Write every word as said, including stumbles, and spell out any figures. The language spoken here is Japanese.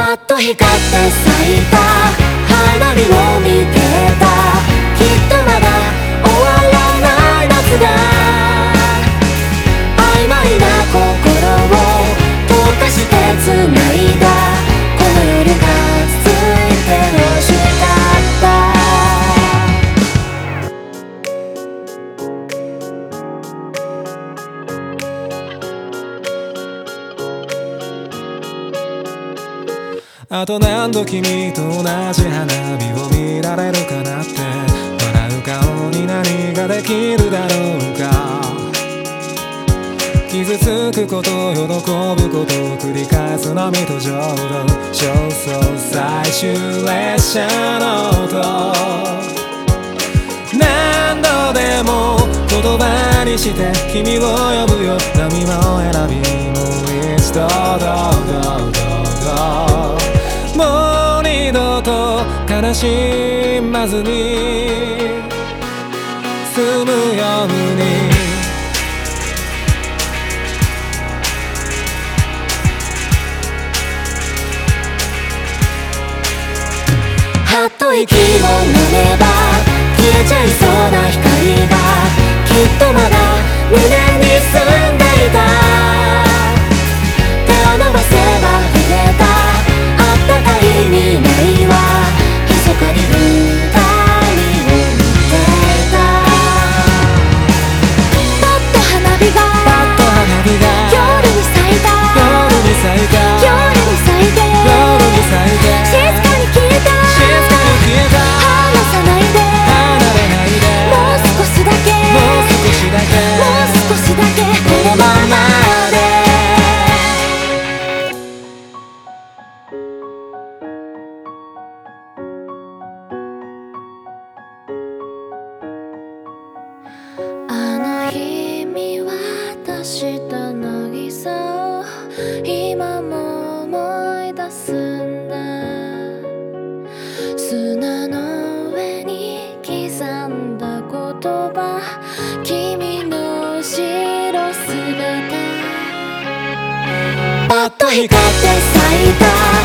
パッと光って咲いた花火を見てた。きっとまだ終わらない夏が曖昧な心を溶かして繋いだ。この夜が続いて欲しかった。 あと何度君と同じ花火を見られるかなって。笑う顔に何ができるだろうか。傷つくこと喜ぶことを繰り返す波と浄土。焦燥最終列車の音、何度でも言葉にして君を呼ぶよ。波も選びもう一度どうどうどうどう。もう二度と悲しまずに済むように。 はっと息を飲めば消えちゃいそうな光がきっとまだ胸に住んでいた。手を伸ばせば触れたあったかい未来は密かに二人を見ていた。パッと花火がパッと花火が夜に咲いた。 夜に咲いた夜に咲いて夜に咲いて静かに消えた。 静かに消えた。 離さないで離れないでもう少しだけもう少しだけもう少しだけこのままで。あの日見渡した渚を今も思い出すんだ。砂の上に刻んだ言葉、君の後ろ姿。パッと光って咲いた